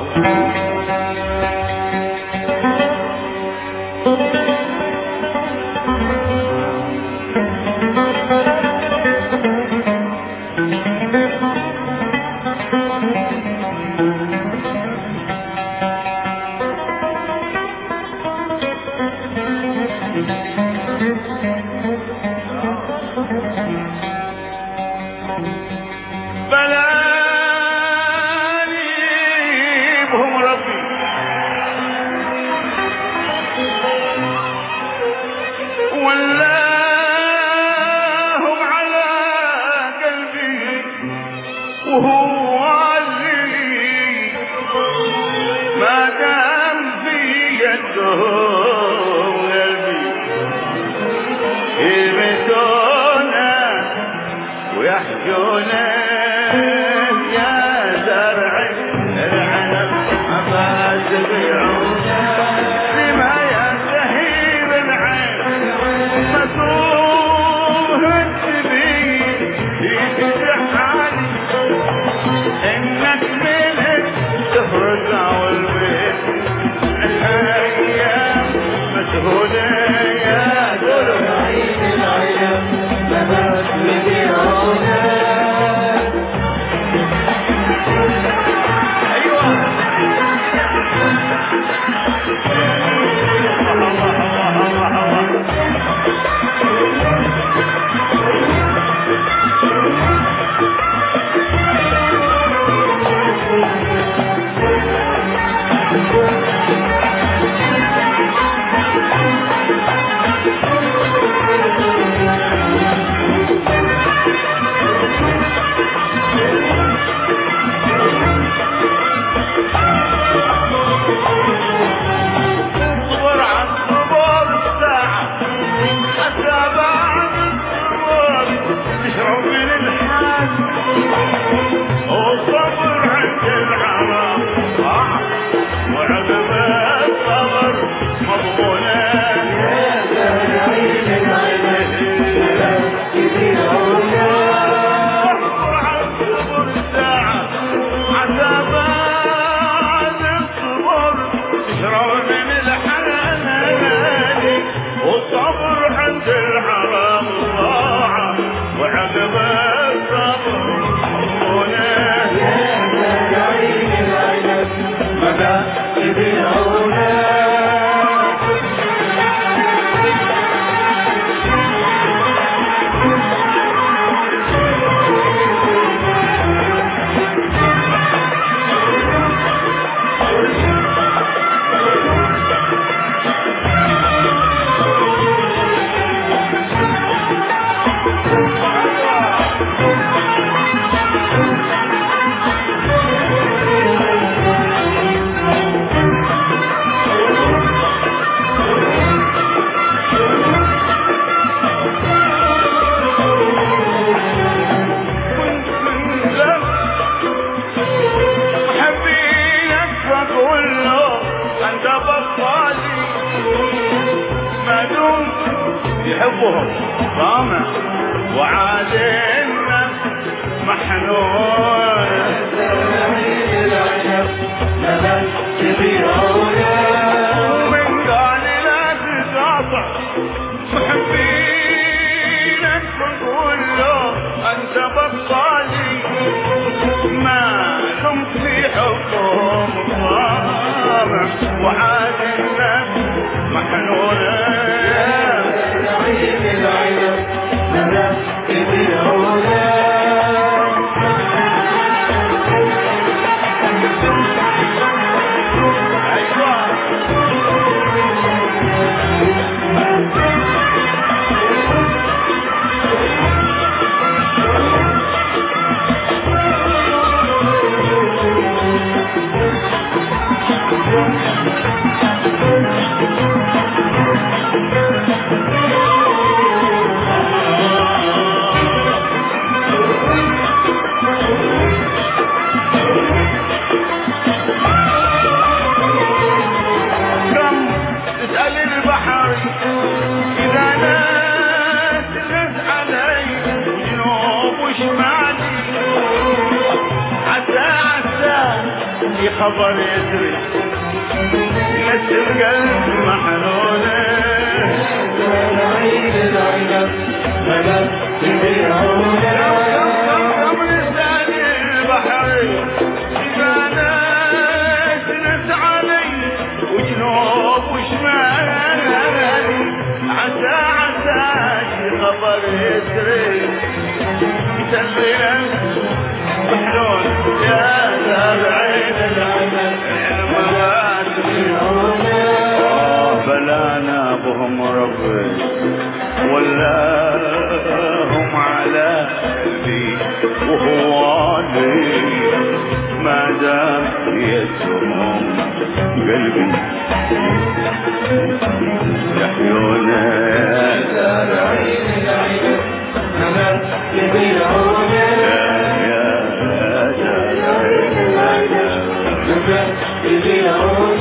يحبهم طامع وعادنا محنون من قال لا تقاطع محبينك ونقول له انت بطالي ما دمت في حبهم طامع وعادنا محنون في خبر يدري نفس القلب محنونه العين العنب غلب تبيعونه كم لسان البحر إذا نزلت علي وجنوب وشمال عسى شي خبر يدري يسلي محلول يا العين العنب بلانا بهم ربي ولا هم على قلبي وهو لي ما دام يسمهم قلبي يحيونا العين العنب غلب تبيعونه يا العين العنب غلب تبيعونه